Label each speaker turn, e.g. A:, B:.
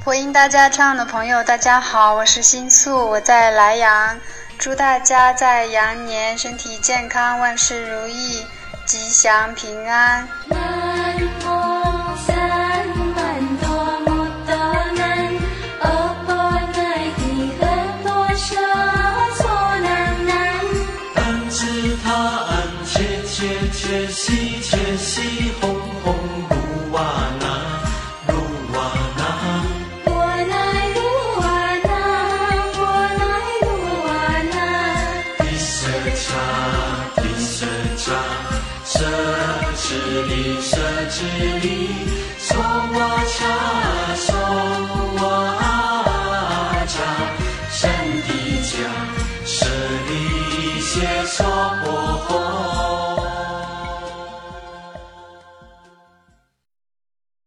A: 回应大家唱的朋友，大家好，我是新素，我在莱阳，祝大家在羊年身体健康，万事如意，吉祥平安。
B: 切西切西，红红鲁瓦那，鲁瓦那，
C: 我来鲁瓦那，我来鲁瓦那。
B: 迪舍查，迪舍查，舍智里，舍智里，娑瓦查。